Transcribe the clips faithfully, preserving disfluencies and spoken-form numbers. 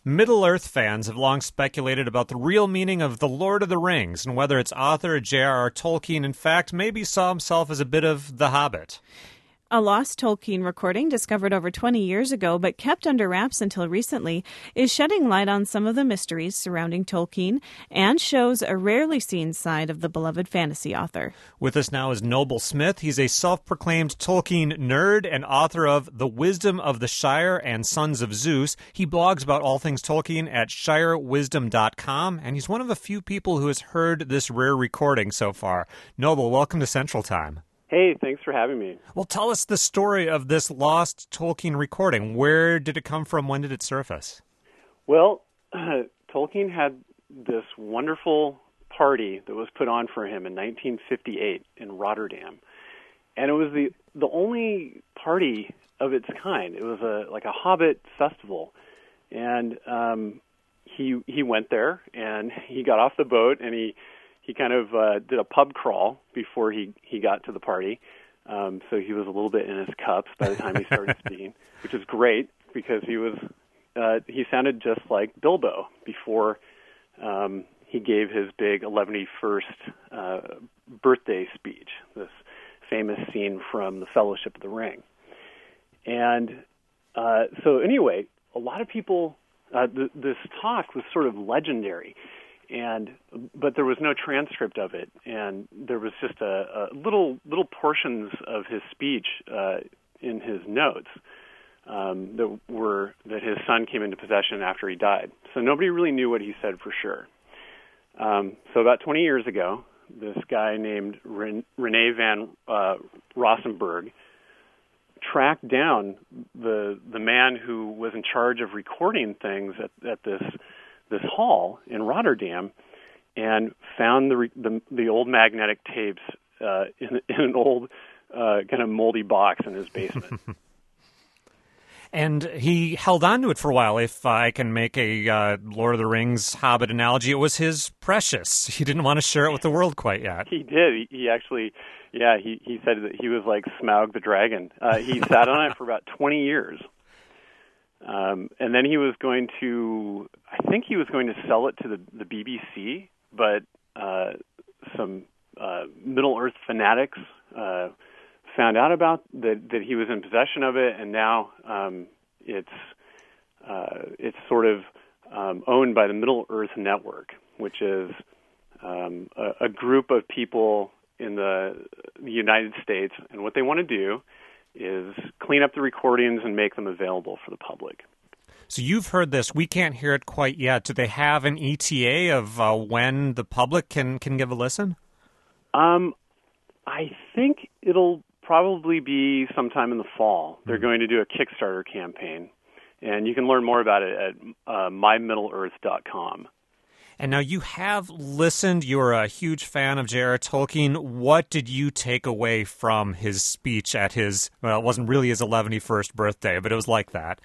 Middle-earth fans have long speculated about the real meaning of The Lord of the Rings and whether its author, J R R. Tolkien, in fact, maybe saw himself as a bit of the Hobbit. A lost Tolkien recording discovered over twenty years ago but kept under wraps until recently is shedding light on some of the mysteries surrounding Tolkien and shows a rarely seen side of the beloved fantasy author. With us now is Noble Smith. He's a self-proclaimed Tolkien nerd and author of The Wisdom of the Shire and Sons of Zeus. He blogs about all things Tolkien at shire wisdom dot com, and he's one of a few people who has heard this rare recording so far. Noble, welcome to Central Time. Hey, thanks for having me. Well, tell us the story of this lost Tolkien recording. Where did it come from? When did it surface? Well, uh, Tolkien had this wonderful party that was put on for him in nineteen fifty-eight in Rotterdam. And it was the the only party of its kind. It was a like a Hobbit festival. And um, he he went there, and he got off the boat, and he He kind of uh, did a pub crawl before he, he got to the party. Um, so he was a little bit in his cups by the time he started speaking, which is great because he was uh, he sounded just like Bilbo before um, he gave his big eleventy-first uh, birthday speech, this famous scene from The Fellowship of the Ring. And uh, so anyway, a lot of people, uh, th- this talk was sort of legendary. And but there was no transcript of it, and there was just a, a little little portions of his speech uh, in his notes um, that were that his son came into possession after he died. So nobody really knew what he said for sure. Um, so about twenty years ago, this guy named Ren- Rene van uh, Rossenberg tracked down the the man who was in charge of recording things at, at this. this hall in Rotterdam, and found the the, the old magnetic tapes uh, in, in an old uh, kind of moldy box in his basement. And he held on to it for a while. If I can make a uh, Lord of the Rings Hobbit analogy, it was his precious. He didn't want to share it with the world quite yet. He did. He, he actually, yeah, he, he said that he was like Smaug the dragon. Uh, he sat on it for about twenty years. Um, and then he was going to, I think he was going to sell it to the, the B B C, but uh, some uh, Middle-earth fanatics uh, found out about that, that he was in possession of it, and now um, it's uh, it's sort of um, owned by the Middle-earth Network, which is um, a, a group of people in the, the United States, and what they want to do is clean up the recordings and make them available for the public. So you've heard this. We can't hear it quite yet. Do they have an E T A of uh, when the public can, can give a listen? Um, I think it'll probably be sometime in the fall. They're going to do a Kickstarter campaign, and you can learn more about it at uh, my middle earth dot com. And now you have listened. You're a huge fan of J R R. Tolkien. What did you take away from his speech at his, well, it wasn't really his eleventy-first birthday, but it was like that.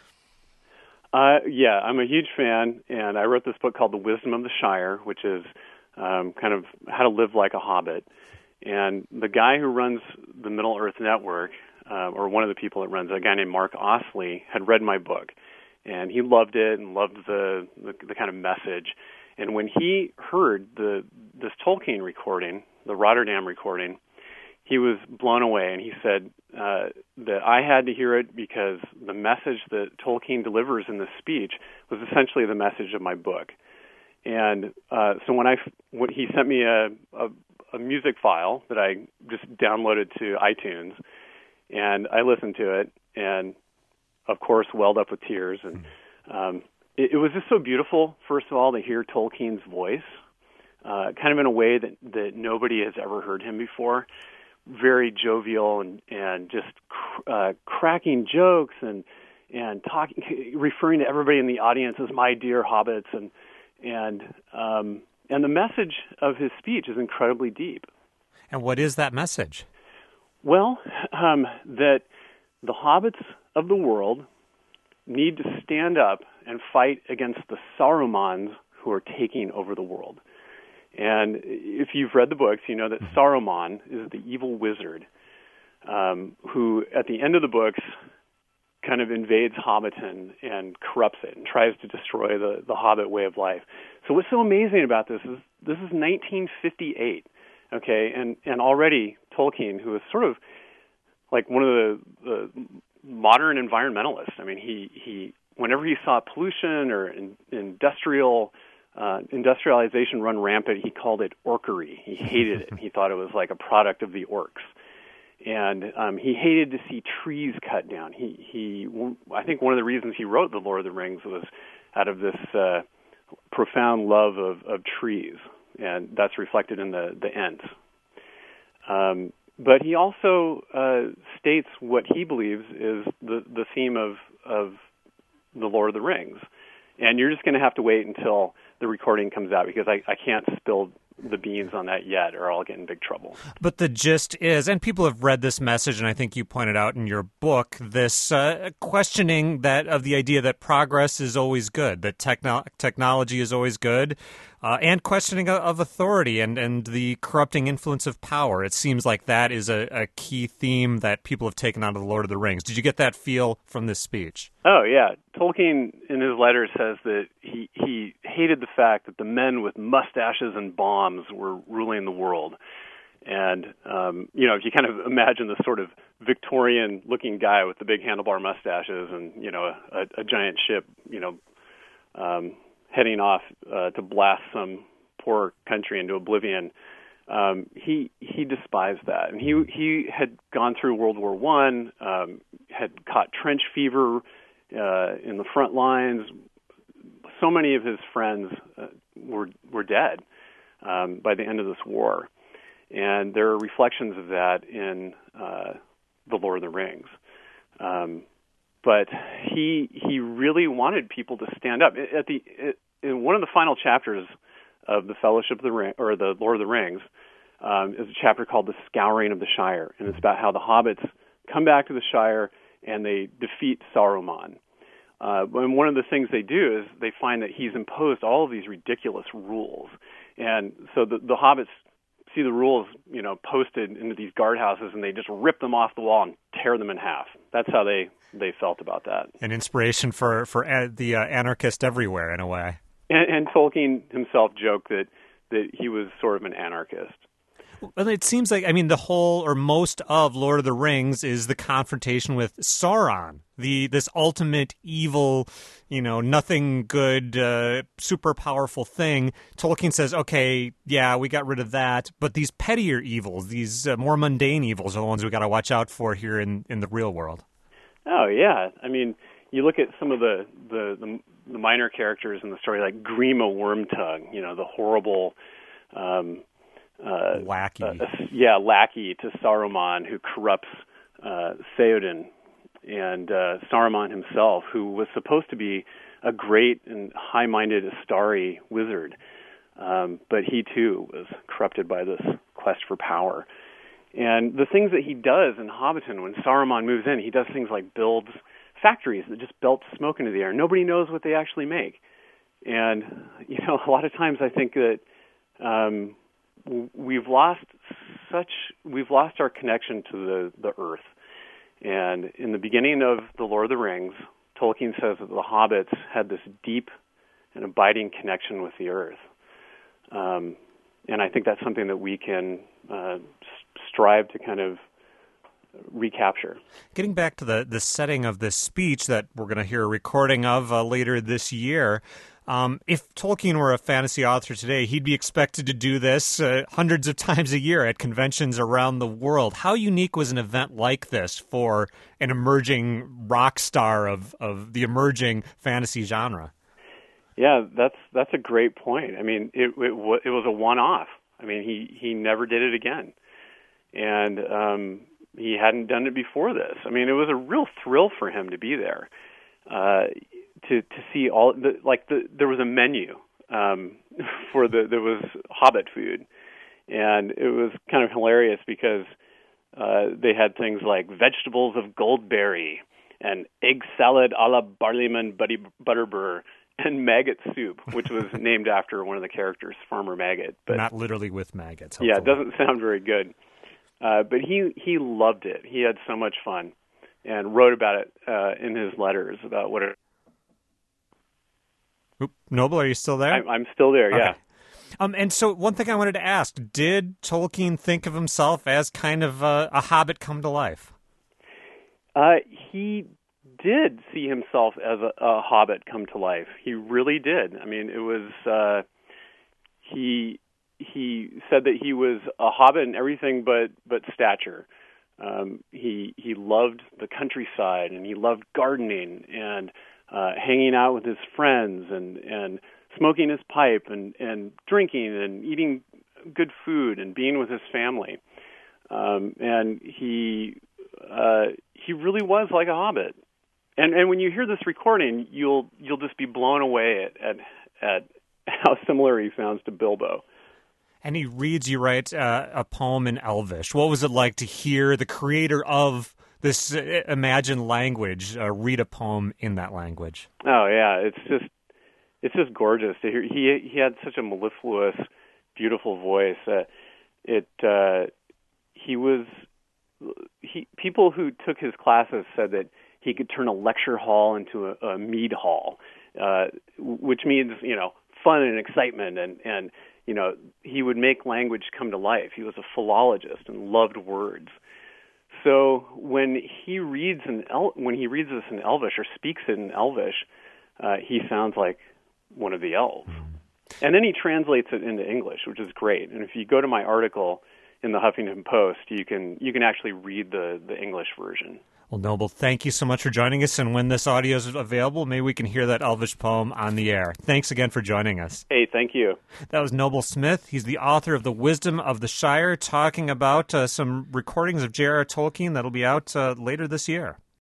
Uh, yeah, I'm a huge fan, and I wrote this book called The Wisdom of the Shire, which is um, kind of how to live like a hobbit. And the guy who runs the Middle-earth Network, uh, or one of the people that runs it, a guy named Mark Osley, had read my book. And he loved it and loved the, the, the kind of message. And when he heard the this Tolkien recording, the Rotterdam recording, he was blown away. And he said uh, that I had to hear it because the message that Tolkien delivers in this speech was essentially the message of my book. And uh, so when I, when he sent me a, a, a music file that I just downloaded to iTunes, and I listened to it, and of course, welled up with tears. And um, it, it was just so beautiful, first of all, to hear Tolkien's voice, uh, kind of in a way that, that nobody has ever heard him before. Very jovial and, and just cr- uh, cracking jokes and and talking, referring to everybody in the audience as my dear hobbits. And and um, and the message of his speech is incredibly deep. And what is that message? Well, um, that the hobbits of the world need to stand up and fight against the Sarumans who are taking over the world. And if you've read the books, you know that Saruman is the evil wizard um, who, at the end of the books, kind of invades Hobbiton and corrupts it and tries to destroy the, the Hobbit way of life. So what's so amazing about this is this is nineteen fifty-eight, okay, and, and already Tolkien, who is sort of like one of the, the modern environmentalists. I mean, he, he whenever he saw pollution or in, industrial uh, industrialization run rampant, he called it orkery. He hated it. He thought it was like a product of the orcs. And um, he hated to see trees cut down. He, he, I think one of the reasons he wrote The Lord of the Rings was out of this uh, profound love of, of trees, and that's reflected in the the Ents. Um, but he also uh, states what he believes is the the theme of of The Lord of the Rings, and you're just going to have to wait until the recording comes out because I, I can't spill the beans on that yet, or I'll get in big trouble. But the gist is, and people have read this message, and I think you pointed out in your book, this uh, questioning that of the idea that progress is always good, that techno- technology is always good, uh, and questioning of authority and, and the corrupting influence of power. It seems like that is a, a key theme that people have taken out of The Lord of the Rings. Did you get that feel from this speech? Oh, yeah. Tolkien, in his letters, says that he, he hated the fact that the men with mustaches and bombs were ruling the world. And, um, you know, if you kind of imagine this sort of Victorian-looking guy with the big handlebar mustaches and, you know, a, a giant ship, you know, um, heading off uh, to blast some poor country into oblivion, um, he he despised that. And he he had gone through World War One, um, had caught trench fever uh, in the front lines. So many of his friends uh, were were dead um, by the end of this war. And there are reflections of that in uh, The Lord of the Rings. Um, but he he really wanted people to stand up. At the in one of the final chapters of the Fellowship of the Ring, or the Lord of the Rings, um, is a chapter called The Scouring of the Shire, and it's about how the hobbits come back to the Shire and they defeat Saruman. Uh, and one of the things they do is they find that he's imposed all of these ridiculous rules, and so the, the hobbits see the rules, you know, posted into these guardhouses, and they just rip them off the wall and tear them in half. That's how they, they felt about that. An inspiration for for uh, the uh, anarchist everywhere, in a way. And, and Tolkien himself joked that that he was sort of an anarchist. Well, it seems like, I mean, the whole or most of Lord of the Rings is the confrontation with Sauron, the this ultimate evil, you know, nothing good, uh, super powerful thing. Tolkien says, okay, yeah, we got rid of that, but these pettier evils, these uh, more mundane evils are the ones we got to watch out for here in, in the real world. Oh, yeah. I mean, you look at some of the, the, the, the minor characters in the story, like Grima Wormtongue, you know, the horrible... Um, Uh, lackey. Uh, yeah, lackey to Saruman, who corrupts uh, Theoden, and uh, Saruman himself, who was supposed to be a great and high-minded Astari wizard, um, but he too was corrupted by this quest for power. And the things that he does in Hobbiton, when Saruman moves in, he does things like builds factories that just belt smoke into the air. Nobody knows what they actually make. And, you know, a lot of times I think that um, we've lost such we've lost our connection to the, the earth. And in the beginning of The Lord of the Rings, Tolkien says that the hobbits had this deep and abiding connection with the earth. Um, and I think that's something that we can uh, strive to kind of recapture. Getting back to the, the setting of this speech that we're going to hear a recording of uh, later this year, Um, if Tolkien were a fantasy author today, he'd be expected to do this uh, hundreds of times a year at conventions around the world. How unique was an event like this for an emerging rock star of, of the emerging fantasy genre? Yeah, that's that's a great point. I mean, it it, it was a one-off. I mean, he, he never did it again. And um, he hadn't done it before this. I mean, it was a real thrill for him to be there. Uh to to see all the, like the there was a menu um for the there was Hobbit food, and it was kind of hilarious because uh they had things like vegetables of Goldberry and egg salad a la Barleyman Buddy Butterbur and maggot soup, which was named after one of the characters, Farmer Maggot, but not literally with maggots. Hopefully. Yeah, it doesn't sound very good. Uh but he he loved it. He had so much fun. and wrote about it uh, in his letters about what it. Oop, Noble, are you still there? I'm, I'm still there. Okay. Yeah. Um, and so one thing I wanted to ask, did Tolkien think of himself as kind of a, a hobbit come to life? Uh, he did see himself as a, a hobbit come to life. He really did. I mean, it was uh, he he said that he was a hobbit in everything but but stature. Um, he he loved the countryside, and he loved gardening and uh, hanging out with his friends and and smoking his pipe and and drinking and eating good food and being with his family. Um, and he uh, he really was like a hobbit. And and when you hear this recording, you'll you'll just be blown away at at, at how similar he sounds to Bilbo. And he reads, you write, uh, a poem in Elvish. What was it like to hear the creator of this uh, imagined language uh, read a poem in that language? Oh yeah, it's just it's just gorgeous to hear. He he had such a mellifluous, beautiful voice. Uh, it uh, he was he people who took his classes said that he could turn a lecture hall into a, a mead hall, uh, which means, you know, fun and excitement, and, and, you know, he would make language come to life. He was a philologist and loved words. So when he reads in El- when he reads this in Elvish or speaks it in Elvish, uh, he sounds like one of the elves. And then he translates it into English, which is great. And if you go to my article in the Huffington Post, you can you can actually read the, the English version. Well, Noble, thank you so much for joining us. And when this audio is available, maybe we can hear that Elvish poem on the air. Thanks again for joining us. Hey, thank you. That was Noble Smith. He's the author of The Wisdom of the Shire, talking about uh, some recordings of J R R. Tolkien that'll be out uh, later this year.